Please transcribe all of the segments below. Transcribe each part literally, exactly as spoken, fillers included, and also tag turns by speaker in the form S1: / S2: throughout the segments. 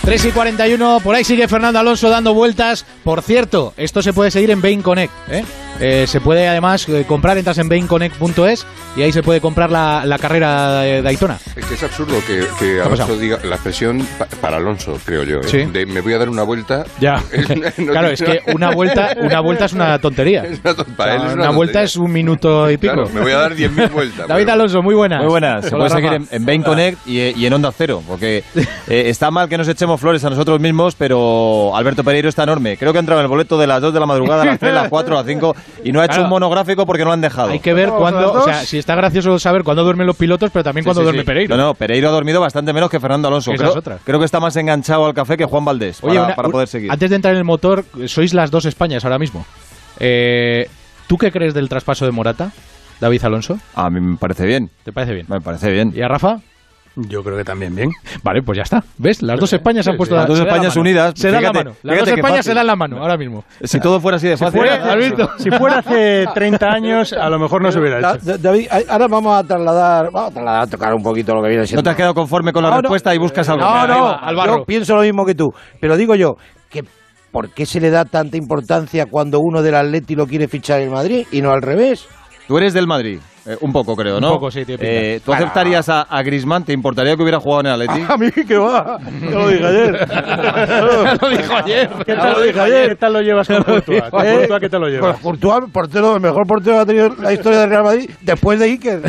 S1: tres y cuarenta y uno, por ahí sigue Fernando Alonso dando vueltas. Por cierto, esto se puede seguir en Bain Connect, ¿eh? Eh, se puede además eh, comprar, entras en bain connect punto es y ahí se puede comprar la, la carrera de Daytona.
S2: Es que es absurdo que, que Alonso diga la expresión pa, para Alonso, creo yo, ¿eh?
S1: ¿Sí?
S2: De me voy a dar una vuelta.
S1: Ya, no, claro, es que una vuelta una vuelta es una tontería. Es una, para él es una, una vuelta es un minuto y pico.
S2: Claro, me voy a dar diez mil vueltas.
S1: David pero... Alonso, muy buenas.
S3: Muy buenas, se puede seguir en, en Bain Connect y, y en Onda Cero, porque eh, está mal que nos echemos flores a nosotros mismos, pero Alberto Pereiro está enorme. Creo que ha entrado en el boleto de las dos de la madrugada, a las tres, a las cuatro, a las cinco y no ha hecho claro. un monográfico porque no lo han dejado.
S1: Hay que ver cuándo, o sea, si está gracioso saber cuándo duermen los pilotos, pero también sí, cuándo sí, duerme sí. Pereiro.
S3: No, no, Pereiro ha dormido bastante menos que Fernando Alonso. Creo, creo que está más enganchado al café que Juan Valdés. Oye, para, una, para poder seguir.
S1: Antes de entrar en el motor, sois las dos Españas ahora mismo. Eh, ¿Tú qué crees del traspaso de Morata, David Alonso?
S3: A mí me parece bien.
S1: ¿Te parece bien?
S3: Me parece bien.
S1: ¿Y a Rafa?
S4: Yo creo que también bien.
S1: Vale, pues ya está. ¿Ves? Las dos Españas se han puesto
S3: las dos Españas unidas.
S1: Se dan la mano. Las dos Españas se dan la mano ahora mismo.
S3: Si todo fuera así de fácil.
S4: Si fuera, si fuera hace treinta años, a lo mejor no se hubiera hecho.
S5: David, ahora vamos a trasladar, vamos a trasladar, a tocar un poquito lo que viene siendo.
S3: ¿No te has quedado conforme con la no, respuesta no, y buscas algo?
S5: No, no, yo pienso lo mismo que tú. Pero digo yo, que ¿por qué se le da tanta importancia cuando uno del Atleti lo quiere fichar en Madrid y no al revés?
S3: Tú eres del Madrid. Eh, un poco, creo, ¿no?
S1: Un poco, sí, tío.
S3: Eh, ¿Tú aceptarías a, a Griezmann? ¿Te importaría que hubiera jugado en el Atleti?
S5: A mí que va. Yo lo dije ayer.
S1: lo dijo ayer.
S4: ¿Qué tal lo dije ayer? ¿Qué tal lo llevas con Courtois? ¿Con
S5: ¿Eh?
S4: Courtois qué tal lo llevas?
S5: Pues Courtois, portero, el mejor portero que ha tenido la historia del Real Madrid después de Iker.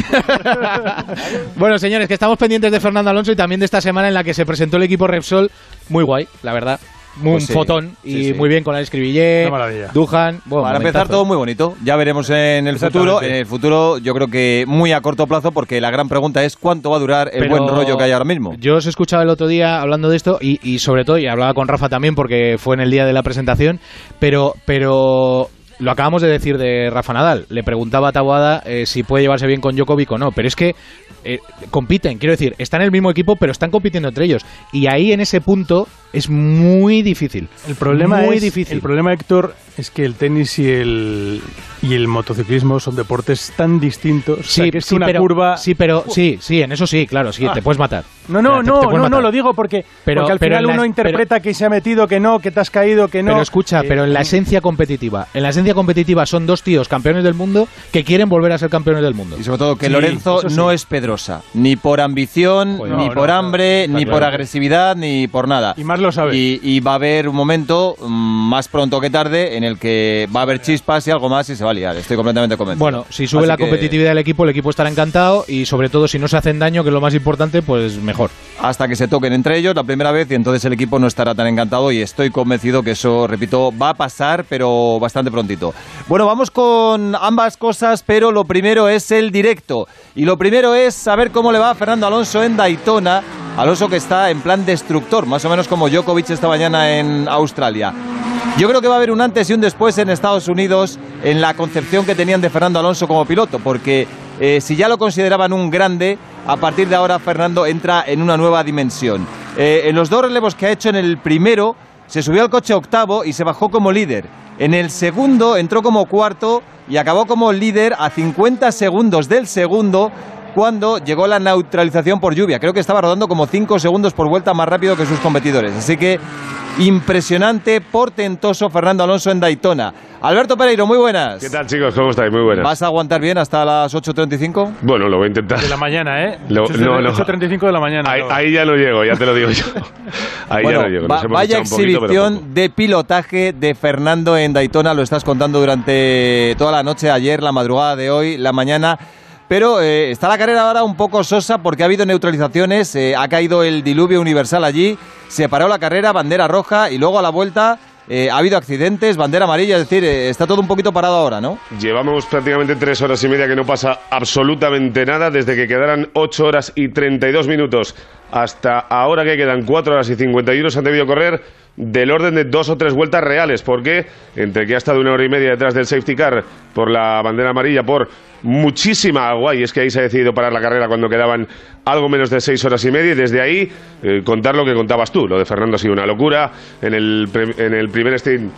S1: Bueno, señores, que estamos pendientes de Fernando Alonso y también de esta semana en la que se presentó el equipo Repsol. Muy guay, la verdad. Un pues sí, fotón y sí, sí. muy bien con la Escribillé, Duhan. Bueno,
S3: para empezar todo muy bonito. Ya veremos en el futuro. En el futuro yo creo que muy a corto plazo porque la gran pregunta es cuánto va a durar el Pero buen rollo que hay ahora mismo.
S1: Yo os escuchaba el otro día hablando de esto y, y sobre todo, y hablaba con Rafa también porque fue en el día de la presentación, pero... pero lo acabamos de decir de Rafa Nadal. Le preguntaba a Taboada eh, si puede llevarse bien con Djokovic o no. Pero es que eh, compiten, quiero decir, están en el mismo equipo, pero están compitiendo entre ellos. Y ahí en ese punto es muy difícil.
S4: El problema
S1: muy
S4: es,
S1: difícil.
S4: El problema, Héctor, es que el tenis y el y el motociclismo son deportes tan distintos.
S1: Sí,
S4: o sea, que es
S1: sí,
S4: una
S1: pero,
S4: curva.
S1: Sí, pero sí, sí, en eso sí, claro, sí, ah. te puedes matar.
S4: No, no,
S1: o sea,
S4: no,
S1: te, te
S4: no,
S1: matar.
S4: no, lo digo porque, pero, porque al
S1: pero
S4: final uno
S1: la,
S4: interpreta
S1: pero,
S4: que se ha metido, que no, que te has caído, que no.
S1: Pero escucha,
S4: eh,
S1: pero en la esencia competitiva, en la esencia competitiva son dos tíos campeones del mundo que quieren volver a ser campeones del mundo.
S3: Y sobre todo que
S1: sí,
S3: Lorenzo sí. no es Pedrosa, ni por ambición,
S1: pues
S3: ni
S1: no,
S3: por
S1: no,
S3: hambre,
S1: no,
S3: ni
S1: claro.
S3: por agresividad, ni por nada.
S4: Y más lo sabe.
S3: Y, y va a haber un momento, más pronto que tarde, en el que va a haber chispas y algo más y se va a liar. Estoy completamente convencido.
S1: Bueno, si sube
S3: Así
S1: la
S3: que...
S1: competitividad del equipo, el equipo estará encantado y sobre todo si no se hacen daño, que es lo más importante, pues mejor.
S3: Hasta que se toquen entre ellos la primera vez y entonces el equipo no estará tan encantado y estoy convencido que eso, repito, va a pasar, pero bastante prontito. Bueno, vamos con ambas cosas, pero lo primero es el directo. Y lo primero es saber cómo le va a Fernando Alonso en Daytona. Alonso que está en plan destructor, más o menos como Djokovic esta mañana en Australia. Yo creo que va a haber un antes y un después en Estados Unidos en la concepción que tenían de Fernando Alonso como piloto, porque eh, si ya lo consideraban un grande, a partir de ahora Fernando entra en una nueva dimensión. Eh, en los dos relevos que ha hecho, en el primero se subió al coche octavo y se bajó como líder. En el segundo entró como cuarto y acabó como líder a cincuenta segundos del segundo, cuando llegó la neutralización por lluvia. Creo que estaba rodando como cinco segundos por vuelta más rápido que sus competidores. Así que impresionante, portentoso Fernando Alonso en Daytona. Alberto Pereiro, muy buenas.
S6: ¿Qué tal, chicos? ¿Cómo estáis? Muy buenas.
S3: ¿Vas a aguantar bien hasta las ocho treinta y cinco?
S6: Bueno, lo voy a intentar.
S4: De la mañana, ¿eh?
S6: Lo, no, no.
S4: ocho treinta y cinco de la mañana.
S6: Ahí, ahí ya no llego, ya te lo digo yo. Ahí
S3: bueno,
S6: ya no llego.
S3: Va, vaya exhibición poquito, de pilotaje de Fernando en Daytona. Lo estás contando durante toda la noche, ayer, la madrugada de hoy, la mañana. Pero eh, está la carrera ahora un poco sosa porque ha habido neutralizaciones, eh, ha caído el diluvio universal allí, se paró la carrera, bandera roja y luego a la vuelta eh, ha habido accidentes, bandera amarilla, es decir, eh, está todo un poquito parado ahora, ¿no?
S6: Llevamos prácticamente tres horas y media que no pasa absolutamente nada, desde que quedaran ocho horas y treinta y dos minutos hasta ahora que quedan cuatro horas y cincuenta y uno, se han debido correr del orden de dos o tres vueltas reales, porque entre que ha estado una hora y media detrás del safety car por la bandera amarilla, por muchísima agua, y es que ahí se ha decidido parar la carrera cuando quedaban algo menos de seis horas y media, y desde ahí eh, contar lo que contabas tú. Lo de Fernando ha sido una locura. En el, pre- en el primer stint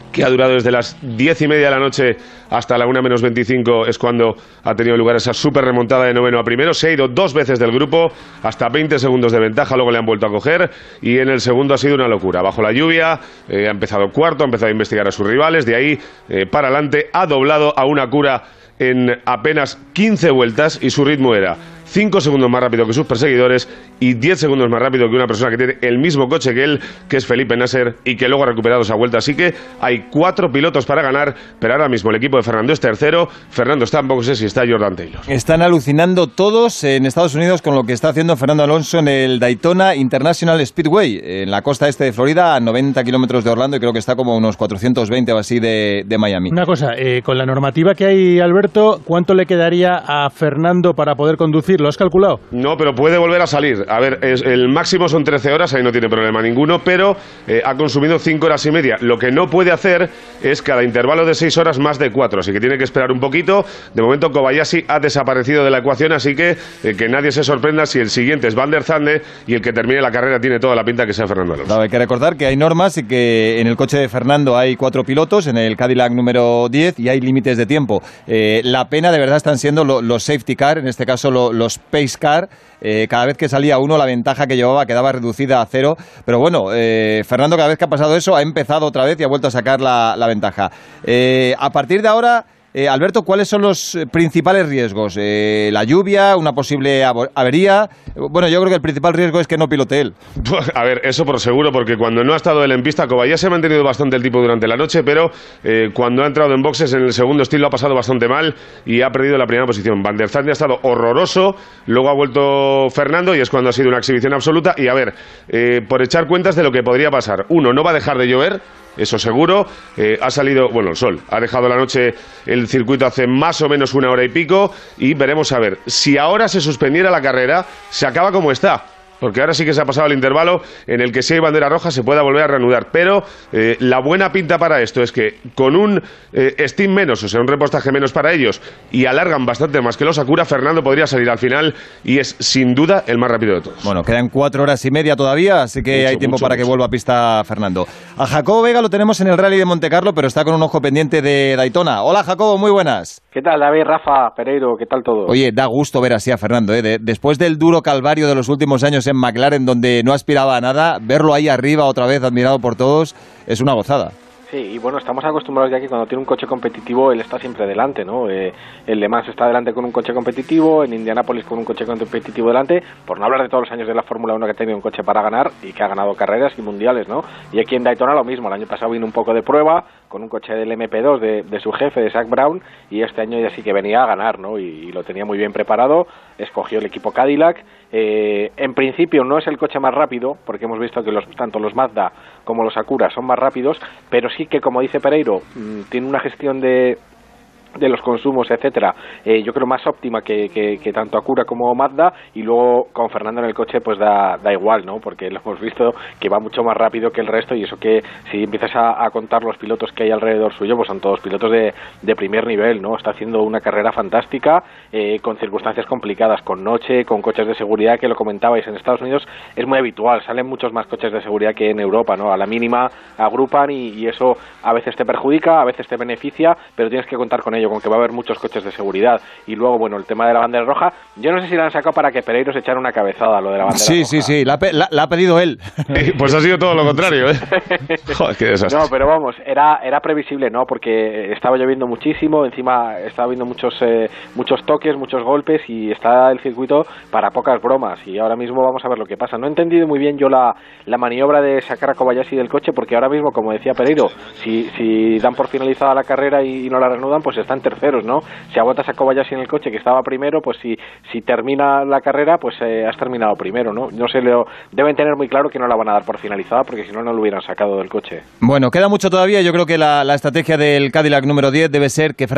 S6: que ha durado desde las diez y media de la noche hasta la una menos veinticinco, es cuando ha tenido lugar esa súper remontada de noveno a primero. Se ha ido dos veces del grupo, hasta veinte segundos de ventaja, luego le han vuelto a coger, y en el segundo ha sido una locura. Bajo la lluvia, eh, ha empezado cuarto, ha empezado a investigar a sus rivales, de ahí eh, para adelante ha doblado a una cura en apenas quince vueltas, y su ritmo era cinco segundos más rápido que sus perseguidores y diez segundos más rápido que una persona que tiene el mismo coche que él, que es Felipe Nasser, y que luego ha recuperado esa vuelta. Así que hay cuatro pilotos para ganar, pero ahora mismo el equipo de Fernando es tercero. Fernando está, tampoco sé si está Jordan Taylor.
S3: Están alucinando todos en Estados Unidos con lo que está haciendo Fernando Alonso en el Daytona International Speedway, en la costa este de Florida, a noventa kilómetros de Orlando, y creo que está como a unos cuatrocientos veinte o así de, de Miami.
S4: Una cosa, eh, con la normativa que hay, Alberto, ¿cuánto le quedaría a Fernando para poder conducir? ¿Lo has calculado?
S6: No, pero puede volver a salir. A ver, es, el máximo son trece horas, ahí no tiene problema ninguno, pero eh, ha consumido cinco horas y media. Lo que no puede hacer es cada intervalo de seis horas más de cuatro, así que tiene que esperar un poquito. De momento Kobayashi ha desaparecido de la ecuación, así que eh, que nadie se sorprenda si el siguiente es Van der Zande y el que termine la carrera tiene toda la pinta que sea Fernando Alonso.
S3: Claro, hay que recordar que hay normas y que en el coche de Fernando hay cuatro pilotos, en el Cadillac número diez, y hay límites de tiempo. Eh, la pena de verdad están siendo lo, los safety car, en este caso lo, los pace car. Eh, cada vez que salía uno, la ventaja que llevaba quedaba reducida a cero. Pero bueno, eh, Fernando, cada vez que ha pasado eso, ha empezado otra vez y ha vuelto a sacar la, la ventaja. Eh, a partir de ahora, eh, Alberto, ¿cuáles son los principales riesgos? Eh, ¿La lluvia? ¿Una posible avería? Bueno, yo creo que el principal riesgo es que no pilote él.
S6: A ver, eso por seguro, porque cuando no ha estado él en pista, Kobayashi se ha mantenido bastante el tipo durante la noche, pero eh, cuando ha entrado en boxes en el segundo estilo ha pasado bastante mal y ha perdido la primera posición. Van der Zande ha estado horroroso, luego ha vuelto Fernando y es cuando ha sido una exhibición absoluta. Y a ver, eh, por echar cuentas de lo que podría pasar. Uno, no va a dejar de llover, eso seguro. Eh, ha salido, bueno, el sol ha dejado la noche el circuito hace más o menos una hora y pico, y veremos a ver si ahora se suspendiera la carrera, se acaba como está. Porque ahora sí que se ha pasado el intervalo en el que si hay bandera roja se pueda volver a reanudar. Pero eh, la buena pinta para esto es que con un eh, steam menos, o sea, un repostaje menos para ellos, y alargan bastante más que los Sakura, Fernando podría salir al final y es sin duda el más rápido de todos.
S3: Bueno, quedan cuatro horas y media todavía, así que mucho, hay tiempo mucho, para mucho. que vuelva a pista Fernando. A Jacobo Vega lo tenemos en el Rally de Montecarlo, pero está con un ojo pendiente de Daytona. Hola, Jacobo, muy buenas.
S7: ¿Qué tal, David, Rafa, Pereiro? ¿Qué tal todo?
S3: Oye, da gusto ver así a Fernando, ¿eh? De, después del duro calvario de los últimos años en McLaren, donde no aspiraba a nada, verlo ahí arriba otra vez, admirado por todos, es una gozada.
S7: Sí, y bueno, estamos acostumbrados ya que cuando tiene un coche competitivo él está siempre delante, ¿no? Eh, en Le Mans está delante con un coche competitivo, en Indianápolis con un coche competitivo delante, por no hablar de todos los años de la Fórmula uno que ha tenido un coche para ganar y que ha ganado carreras y mundiales, ¿no? Y aquí en Daytona lo mismo, el año pasado vino un poco de prueba con un coche del eme pe dos de, de su jefe, de Zak Brown, y este año ya sí que venía a ganar, ¿no? Y, y lo tenía muy bien preparado, escogió el equipo Cadillac. Eh, en principio no es el coche más rápido, porque hemos visto que los, tanto los Mazda como los Acura son más rápidos, pero sí que, como dice Pereiro, mmm, tiene una gestión de de los consumos, etcétera, eh, yo creo más óptima que, que, que tanto Acura como Mazda, y luego con Fernando en el coche pues da, da igual, ¿no? Porque lo hemos visto que va mucho más rápido que el resto, y eso que si empiezas a, a contar los pilotos que hay alrededor suyo, pues son todos pilotos de, de primer nivel, ¿no? Está haciendo una carrera fantástica, eh, con circunstancias complicadas, con noche, con coches de seguridad, que lo comentabais, en Estados Unidos es muy habitual, salen muchos más coches de seguridad que en Europa, ¿no? A la mínima agrupan y, y eso a veces te perjudica, a veces te beneficia, pero tienes que contar con ello, con que va a haber muchos coches de seguridad. Y luego, bueno, el tema de la bandera roja, yo no sé si la han sacado para que Pereiro se echara una cabezada, lo de la bandera
S3: sí,
S7: roja.
S3: Sí, sí, sí, la, la, la ha pedido él.
S6: Pues ha sido todo lo contrario, ¿eh? Joder, qué desastre.
S7: No, pero vamos, era era previsible, ¿no? Porque estaba lloviendo muchísimo, encima estaba habiendo muchos eh, muchos toques, muchos golpes, y está el circuito para pocas bromas, y ahora mismo vamos a ver lo que pasa. No he entendido muy bien yo la, la maniobra de sacar a Kobayashi del coche, porque ahora mismo, como decía Pereiro, si, si dan por finalizada la carrera y, y no la reanudan, pues están terceros, ¿no? Si aguantas a Kobayashi en el coche, que estaba primero, pues si, si termina la carrera, pues eh, has terminado primero, ¿no? No sé, lo, deben tener muy claro que no la van a dar por finalizada, porque si no, no lo hubieran sacado del coche.
S3: Bueno, queda mucho todavía. Yo creo que la, la estrategia del Cadillac número diez debe ser que Fernando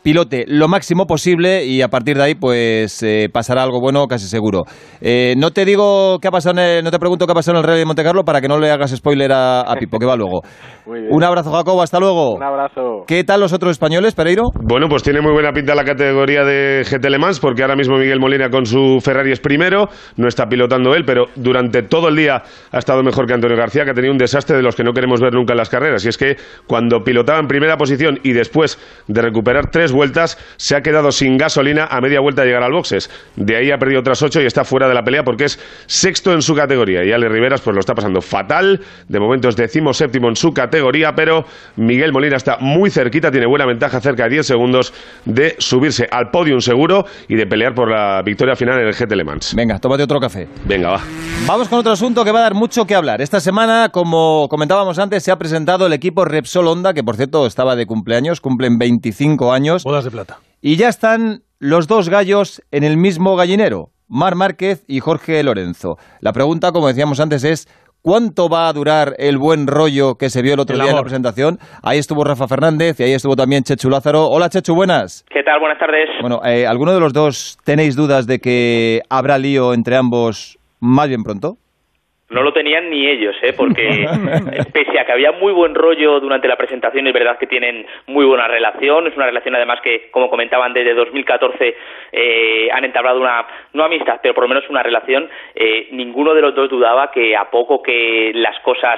S3: pilote lo máximo posible y a partir de ahí pues eh, pasará algo bueno casi seguro. Eh, no te digo qué ha pasado en el, no te pregunto qué ha pasado en el Rally de Monte Carlo para que no le hagas spoiler a, a Pipo, que va luego. Un abrazo, Jacobo, hasta luego.
S7: Un abrazo.
S3: ¿Qué tal los otros españoles, Pereiro?
S6: Bueno, pues tiene muy buena pinta la categoría de G T Le Mans, porque ahora mismo Miguel Molina con su Ferrari es primero, no está pilotando él, pero durante todo el día ha estado mejor que Antonio García, que ha tenido un desastre de los que no queremos ver nunca en las carreras, y es que cuando pilotaba en primera posición y después de recuperar tres vueltas, se ha quedado sin gasolina a media vuelta de llegar al boxes. De ahí ha perdido otras ocho y está fuera de la pelea porque es sexto en su categoría. Y Ale Riveras pues lo está pasando fatal. De momento es decimoséptimo en su categoría, pero Miguel Molina está muy cerquita, tiene buena ventaja, cerca de diez segundos de subirse al podium seguro y de pelear por la victoria final en el G T Le Mans.
S3: Venga, tómate otro café.
S6: Venga, va.
S3: Vamos con otro asunto que va a dar mucho que hablar. Esta semana, como comentábamos antes, se ha presentado el equipo Repsol Honda, que por cierto estaba de cumpleaños, cumplen veinticinco años.
S4: Bodas de plata.
S3: Y ya están los dos gallos en el mismo gallinero, Marc Márquez y Jorge Lorenzo. La pregunta, como decíamos antes, es ¿cuánto va a durar el buen rollo que se vio el otro el día amor. en la presentación? Ahí estuvo Rafa Fernández y ahí estuvo también Chechu Lázaro. Hola, Chechu, buenas.
S8: ¿Qué tal? Buenas tardes.
S3: Bueno, eh, ¿alguno de los dos tenéis dudas de que habrá lío entre ambos más bien pronto?
S8: No lo tenían ni ellos, ¿eh? Porque pese a que había muy buen rollo durante la presentación, es verdad que tienen muy buena relación. Es una relación además que, como comentaban, desde dos mil catorce eh, han entablado una, no amistad, pero por lo menos una relación. Eh, ninguno de los dos dudaba que a poco que las cosas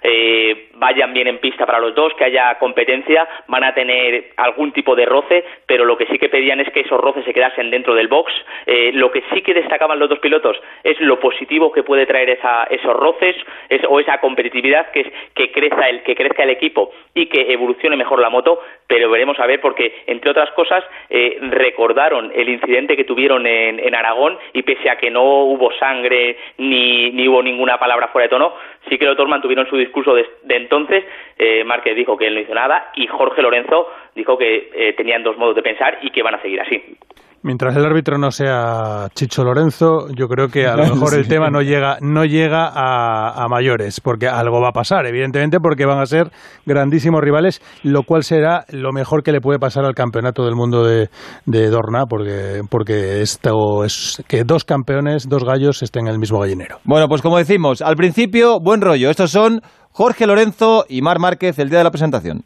S8: eh, vayan bien en pista para los dos, que haya competencia, van a tener algún tipo de roce, pero lo que sí que pedían es que esos roces se quedasen dentro del box. Eh, lo que sí que destacaban los dos pilotos es lo positivo que puede traer esa, esa esos roces es, o esa competitividad que es que crezca el que crezca el equipo y que evolucione mejor la moto, pero veremos a ver porque entre otras cosas eh, recordaron el incidente que tuvieron en, en Aragón y pese a que no hubo sangre ni, ni hubo ninguna palabra fuera de tono, sí que los dos mantuvieron su discurso de, de entonces. eh, Márquez dijo que él no hizo nada y Jorge Lorenzo dijo que eh, tenían dos modos de pensar y que van a seguir así.
S4: Mientras el árbitro no sea Chicho Lorenzo, yo creo que a lo mejor el tema no llega no llega a, a mayores, porque algo va a pasar, evidentemente, porque van a ser grandísimos rivales, lo cual será lo mejor que le puede pasar al campeonato del mundo de, de Dorna, porque, porque esto es que dos campeones, dos gallos estén en el mismo gallinero.
S3: Bueno, pues como decimos, al principio, buen rollo. Estos son Jorge Lorenzo y Marc Márquez el día de la presentación.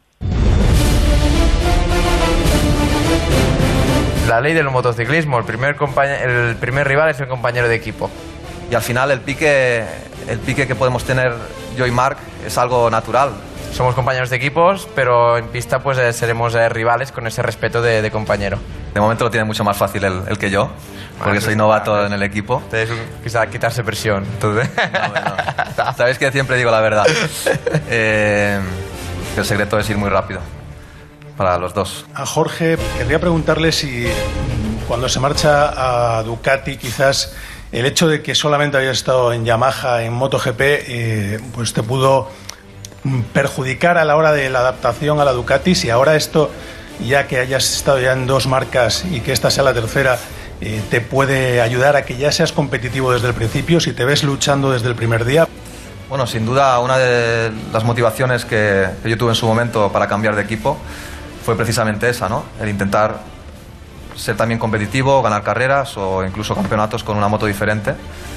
S9: La ley del motociclismo, el primer, el primer rival es el compañero de equipo.
S10: Y al final el pique, el pique que podemos tener yo y Marc es algo natural.
S9: Somos compañeros de equipos, pero en pista pues eh, seremos eh, rivales con ese respeto de, de compañero.
S10: De momento lo tiene mucho más fácil el, el que yo, porque bueno, soy novato bueno, en el equipo.
S9: Es quizá quitarse presión. Entonces.
S10: No, no. Sabéis que siempre digo la verdad. Eh, el secreto es ir muy rápido. Para los dos.
S11: A Jorge, querría preguntarle si cuando se marcha a Ducati, quizás el hecho de que solamente había estado en Yamaha, en MotoGP, eh, pues te pudo perjudicar a la hora de la adaptación a la Ducati. Si ahora esto, ya que hayas estado ya en dos marcas y que esta sea la tercera, eh, te puede ayudar a que ya seas competitivo desde el principio, si te ves luchando desde el primer día.
S10: Bueno, sin duda, una de las motivaciones que, que yo tuve en su momento para cambiar de equipo fue precisamente esa, ¿no? El intentar ser también competitivo, ganar carreras o incluso campeonatos con una moto diferente.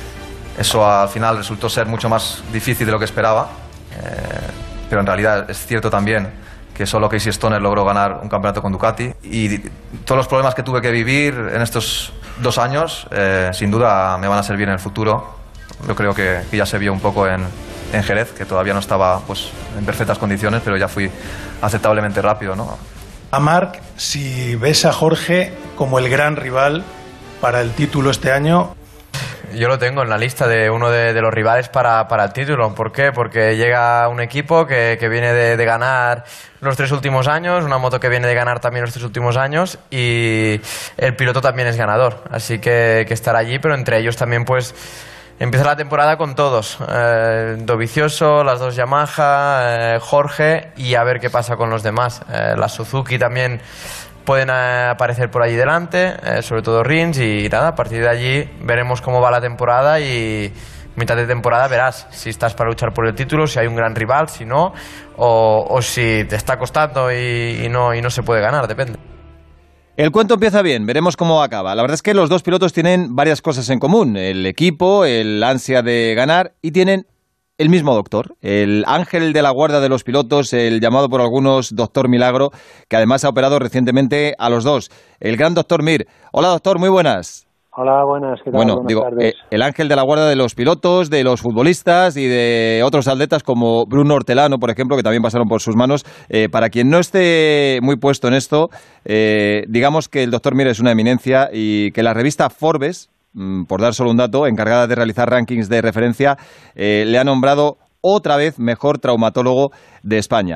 S10: Eso al final resultó ser mucho más difícil de lo que esperaba, eh, pero en realidad es cierto también que solo Casey Stoner logró ganar un campeonato con Ducati y todos los problemas que tuve que vivir en estos dos años eh, sin duda me van a servir en el futuro. Yo creo que, que ya se vio un poco en, en Jerez, que todavía no estaba pues, en perfectas condiciones, pero ya fui aceptablemente rápido, ¿no?
S11: A Marc, si ves a Jorge como el gran rival para el título este año.
S9: Yo lo tengo en la lista de uno de, de los rivales para, para el título. ¿Por qué? Porque llega un equipo que, que viene de, de ganar los tres últimos años, una moto que viene de ganar también los tres últimos años y el piloto también es ganador. Así que, que estará allí, pero entre ellos también pues empieza la temporada con todos. Eh, Dovizioso, las dos Yamaha, eh, Jorge y a ver qué pasa con los demás. Eh, la Suzuki también pueden eh, aparecer por allí delante, eh, sobre todo Rins y nada, a partir de allí veremos cómo va la temporada y mitad de temporada verás si estás para luchar por el título, si hay un gran rival, si no, o, o si te está costando y, y, no, y no se puede ganar, depende.
S3: El cuento empieza bien, veremos cómo acaba. La verdad es que los dos pilotos tienen varias cosas en común. El equipo, el ansia de ganar y tienen el mismo doctor, el ángel de la guarda de los pilotos, el llamado por algunos Doctor Milagro, que además ha operado recientemente a los dos, el gran doctor Mir. Hola doctor, muy buenas.
S12: Hola, buenas, ¿qué tal?
S3: Bueno,
S12: Buenas
S3: digo,
S12: tardes.
S3: eh, el ángel de la guarda de los pilotos, de los futbolistas y de otros atletas como Bruno Hortelano, por ejemplo, que también pasaron por sus manos. Eh, para quien no esté muy puesto en esto, eh, digamos que el doctor Mir es una eminencia y que la revista Forbes, por dar solo un dato, encargada de realizar rankings de referencia, eh, le ha nombrado otra vez mejor traumatólogo de España.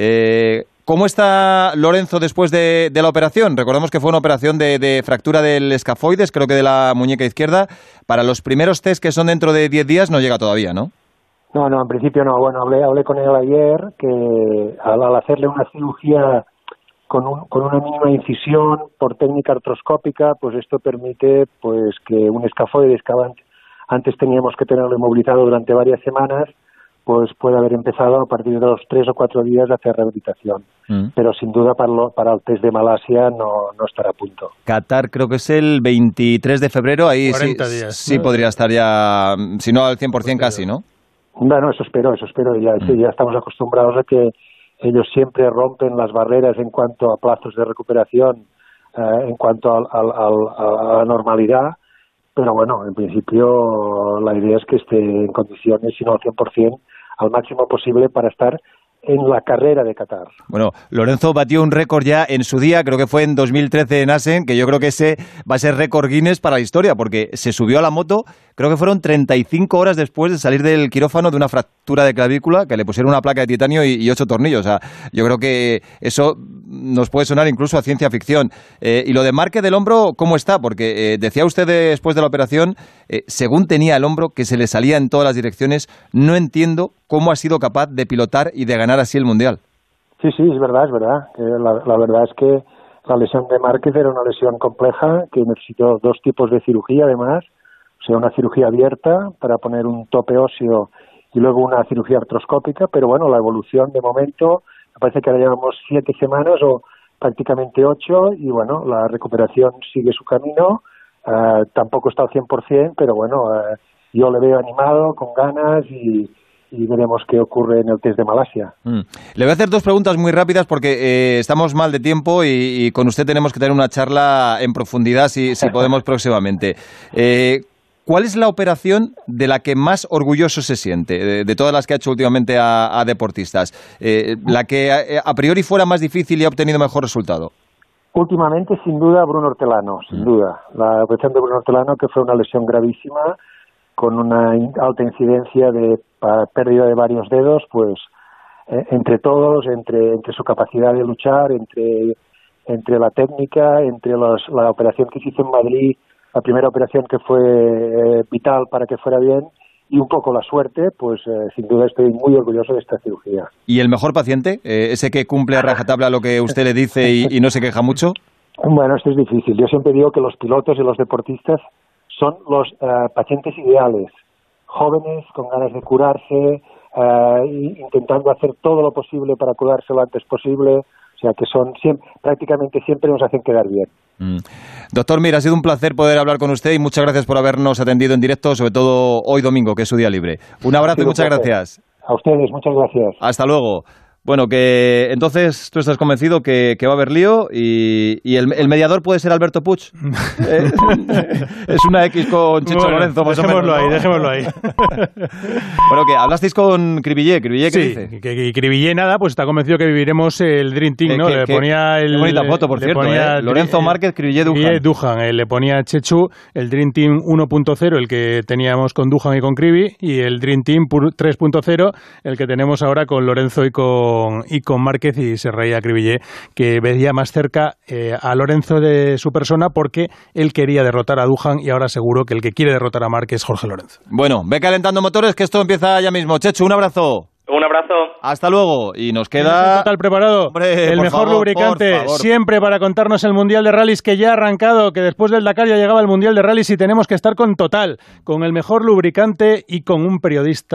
S3: Eh, ¿Cómo está Lorenzo después de, de la operación? Recordemos que fue una operación de, de fractura del escafoides, creo que de la muñeca izquierda. Para los primeros test que son dentro de diez días no llega todavía, ¿no?
S12: No, no, en principio no. Bueno, hablé, hablé con él ayer que al, al hacerle una cirugía con, un, con una mínima incisión por técnica artroscópica, pues esto permite pues que un escafoides que antes teníamos que tenerlo inmovilizado durante varias semanas, pues puede haber empezado a partir de los tres o cuatro días a hacer rehabilitación. Mm. Pero sin duda para, lo, para el test de Malasia no, no estará a punto.
S3: Qatar creo que es el veintitrés de febrero, ahí sí,
S4: días,
S3: sí
S4: ¿no?
S3: podría estar ya, si no al cien por ciento casi, ¿no?
S12: Bueno, eso espero, eso espero. Ya, mm. sí, ya estamos acostumbrados a que ellos siempre rompen las barreras en cuanto a plazos de recuperación, eh, en cuanto al, al, al, a la normalidad, pero bueno, en principio la idea es que esté en condiciones, si no al cien por ciento, al máximo posible para estar en la carrera de Qatar.
S3: Bueno, Lorenzo batió un récord ya en su día, creo que fue en dos mil trece en Assen, que yo creo que ese va a ser récord Guinness para la historia, porque se subió a la moto, creo que fueron treinta y cinco horas después de salir del quirófano de una fractura de clavícula, que le pusieron una placa de titanio y, y ocho tornillos. O sea, yo creo que eso nos puede sonar incluso a ciencia ficción. Eh, y lo de Márquez del hombro, ¿cómo está? Porque eh, decía usted después de la operación, eh, según tenía el hombro, que se le salía en todas las direcciones, no entiendo cómo ha sido capaz de pilotar y de ganar así el Mundial.
S12: Sí, sí, es verdad, es verdad. Eh, la, la verdad es que la lesión de Márquez era una lesión compleja que necesitó dos tipos de cirugía además, o sea, una cirugía abierta para poner un tope óseo y luego una cirugía artroscópica, pero bueno, la evolución de momento, me parece que ahora llevamos siete semanas o prácticamente ocho y bueno, la recuperación sigue su camino, uh, tampoco está al cien por ciento, pero bueno, uh, yo le veo animado, con ganas y... y veremos qué ocurre en el test de Malasia.
S3: Mm. Le voy a hacer dos preguntas muy rápidas porque eh, estamos mal de tiempo y, y con usted tenemos que tener una charla en profundidad si, si podemos próximamente. Eh, ¿Cuál es la operación de la que más orgulloso se siente, de, de todas las que ha hecho últimamente a, a deportistas? Eh, ¿La que a, a priori fuera más difícil y ha obtenido mejor resultado?
S12: Últimamente, sin duda, Bruno Hortelano, sin mm. duda. La operación de Bruno Hortelano, que fue una lesión gravísima, con una alta incidencia de pérdida de varios dedos, pues eh, entre todos, entre entre su capacidad de luchar, entre entre la técnica, entre los, la operación que se hizo en Madrid, la primera operación que fue eh, vital para que fuera bien, y un poco la suerte, pues eh, sin duda estoy muy orgulloso de esta cirugía.
S3: ¿Y el mejor paciente? Eh, ¿Ese que cumple a rajatabla lo que usted le dice y, y no se queja mucho?
S12: Bueno, esto es difícil. Yo siempre digo que los pilotos y los deportistas son los uh, pacientes ideales, jóvenes, con ganas de curarse, uh, intentando hacer todo lo posible para curarse lo antes posible, o sea que son siempre, prácticamente siempre nos hacen quedar bien.
S3: Mm. Doctor Mir, ha sido un placer poder hablar con usted y muchas gracias por habernos atendido en directo, sobre todo hoy domingo, que es su día libre. Un abrazo y muchas gracias.
S12: A ustedes, muchas gracias.
S3: Hasta luego. Bueno, que entonces tú estás convencido que, que va a haber lío y, y el, el mediador puede ser Alberto Puig. eh, es una X con Chicho bueno, Lorenzo, más o menos.
S4: Dejémoslo ahí,
S3: ¿no?
S4: dejémoslo ahí.
S3: Bueno, que hablasteis con Cribillé. ¿Cribillé qué
S4: sí,
S3: dice?
S4: Que, que Cribillé nada, pues está convencido que viviremos el Dream Team, ¿no?
S3: Eh, que,
S4: le ponía el...
S3: Qué bonita foto, por cierto,
S4: ponía,
S3: eh. Lorenzo Márquez, Cribillé, Dujan.
S4: Dujan, eh, le ponía Chechu, el Dream Team uno punto cero, el que teníamos con Dujan y con Cribi, y el Dream Team tres punto cero, el que tenemos ahora con Lorenzo y con, y con Márquez. Y se reía Cribillé, que veía más cerca eh, a Lorenzo de su persona porque él quería derrotar a Dujan y ahora seguro que el que quiere derrotar a Márquez es Jorge Lorenzo.
S3: Bueno, ve calentando motores que esto empieza ya mismo. Chechu, un abrazo.
S8: Un abrazo.
S3: Hasta luego. Y nos queda...
S4: Total preparado.
S3: Hombre,
S4: el mejor
S3: favor,
S4: lubricante siempre para contarnos el Mundial de Rallys que ya ha arrancado, que después del Dakar ya llegaba el Mundial de Rallys y tenemos que estar con Total, con el mejor lubricante y con un periodista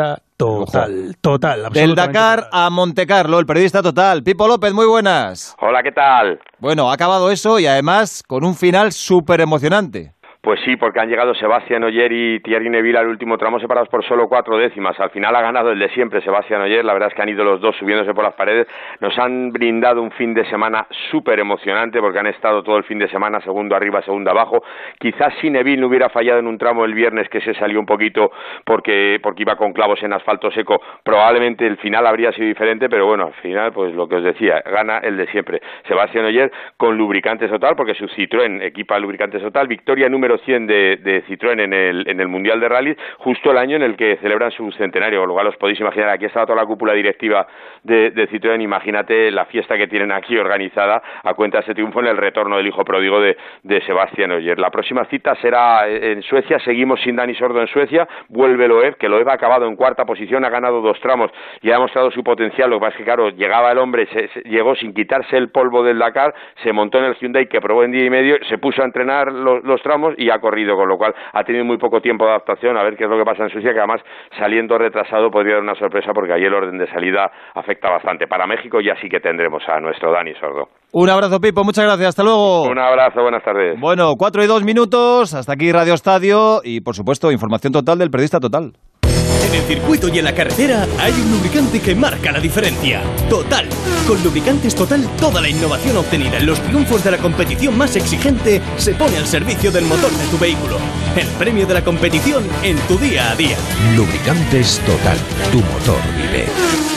S4: total, total.
S3: Del Dakar a Montecarlo, el periodista total. Pipo López, muy buenas.
S13: Hola, ¿qué tal?
S3: Bueno, ha acabado eso y además con un final súper emocionante.
S13: Pues sí, porque han llegado Sebastián Ogier y Thierry Neuville al último tramo separados por solo cuatro décimas. Al final ha ganado el de siempre, Sebastián Ogier. La verdad es que han ido los dos subiéndose por las paredes. Nos han brindado un fin de semana súper emocionante porque han estado todo el fin de semana segundo arriba, segundo abajo. Quizás si Neuville no hubiera fallado en un tramo el viernes que se salió un poquito porque, porque iba con clavos en asfalto seco, probablemente el final habría sido diferente, pero bueno, al final, pues lo que os decía, gana el de siempre. Sebastián Ogier con lubricantes total, porque su Citroën equipa lubricantes total. Victoria número cien de, de Citroën en el, en el Mundial de Rally, justo el año en el que celebran su centenario, con lo cual os podéis imaginar, aquí está toda la cúpula directiva de, de Citroën, imagínate la fiesta que tienen aquí organizada a cuenta de ese triunfo en el retorno del hijo pródigo de, de Sebastián Ogier. La próxima cita será en Suecia, seguimos sin Dani Sordo en Suecia, vuelve Loeb, que Loeb ha acabado en cuarta posición, ha ganado dos tramos y ha demostrado su potencial. Lo que pasa es que, claro, llegaba el hombre, se, se, llegó sin quitarse el polvo del Dakar, se montó en el Hyundai que probó en día y medio, se puso a entrenar los, los tramos y ha corrido, con lo cual ha tenido muy poco tiempo de adaptación. A ver qué es lo que pasa en Suecia, que además saliendo retrasado podría dar una sorpresa porque ahí el orden de salida afecta bastante. Para México ya sí que tendremos a nuestro Dani Sordo.
S3: Un abrazo, Pipo, muchas gracias, hasta luego.
S13: Un abrazo, buenas tardes.
S3: Bueno, cuatro y dos minutos, hasta aquí Radio Estadio y por supuesto información total del periodista total.
S14: En el circuito y en la carretera hay un lubricante que marca la diferencia. Total. Con Lubricantes Total, toda la innovación obtenida en los triunfos de la competición más exigente se pone al servicio del motor de tu vehículo. El premio de la competición en tu día a día.
S15: Lubricantes Total. Tu motor vive.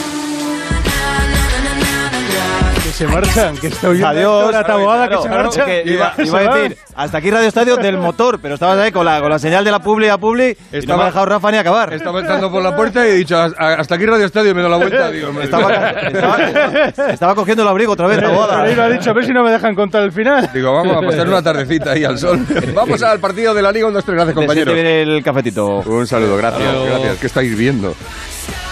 S4: Que se marchan, que estoy
S3: Adiós,
S4: la tabuada,
S3: claro,
S4: que se
S3: claro,
S4: marchan.
S3: que iba, iba a decir, hasta aquí Radio Estadio del motor, pero estabas ahí con la, con la señal de la publi a publi y no me ha dejado Rafa ni acabar.
S16: Estaba entrando por la puerta y he dicho, hasta aquí Radio Estadio, y me he dado la vuelta. Digo,
S3: estaba, estaba, estaba cogiendo el abrigo otra vez, Taboada.
S4: Pero ha dicho, a ver si no me dejan contar el final.
S16: Digo, vamos a pasar una tardecita ahí al sol. Vamos al partido de la Liga, un, dos, tres, gracias, compañeros.
S3: Viene el cafetito.
S2: Un saludo, gracias,
S16: Adiós.
S2: gracias. ¿Qué estáis viendo?